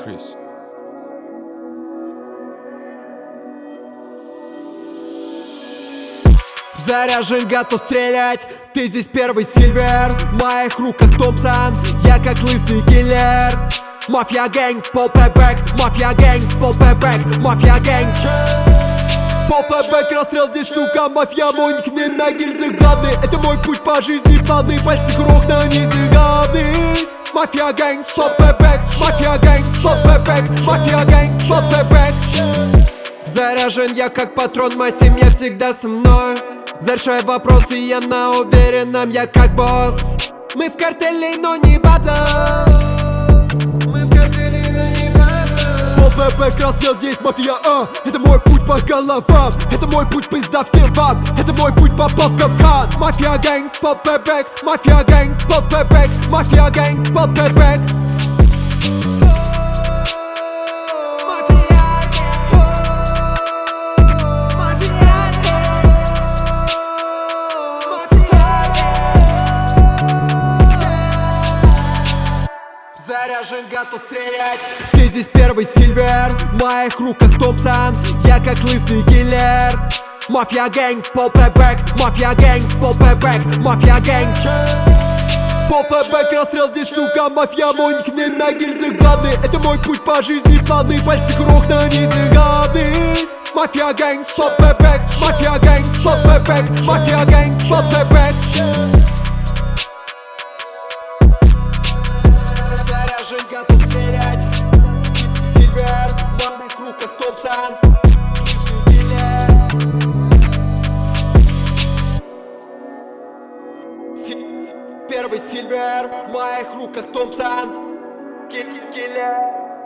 Крис. Заряжен, готов стрелять, ты здесь первый Сильвер. В моих руках Томпсон, я как лысый киллер. Мафия гэнг, Пол Пэбэк, мафия гэнг, Пол Пэбэк, мафия гэнг. Пол Пэбэк, расстрел здесь, сука, мафия, мой никнейм на гильзах главный. Это мой путь по жизни плавный, пальцы круг на низе главный. Мафия гэнг, Пол Пэбэк, мафия гэнг, Пол Пэбэк, мафия гэнг, Пол Пэбэк. Заряжен я как патрон, моя семья всегда со мной. Зарешаю вопросы, я на уверенном, я как босс. Мы в картеле, но не батл. Мы в картеле, но не батл. Пол Пэбэк, расстрел здесь, мафия, это мой путь по головам. Это мой путь, пизда всем вам. Это мой путь, попал в капкан. Мафия гэнг, Пол Пэбэк, мафия гэнг, Пол Пэбэк, мафия гэнг, Пол Пэбэк. Заряжен, готов стрелять, ты здесь первый Сильвер. В моих руках Томпсон, я как лысый киллер. Мафия гэнг, Пол Пэбэк, мафия гэнг, Пол Пэбэк, мафия гэнг. Пол Пэбэк, расстрел здесь, сука, мафия, мой никнейм на гильзах главный. Это мой путь по жизни плавный, пальцы круг на низе главный. Мафия гэнг, Пол Пэбэк, мафия гэнг, Пол Пэбэк, мафия гэнг, Пол Пэбэк. Заряжен, готов стрелять, Сильвер, в моих руках Томпсон, первый Сильвер, в моих руках Томпсон, киллер.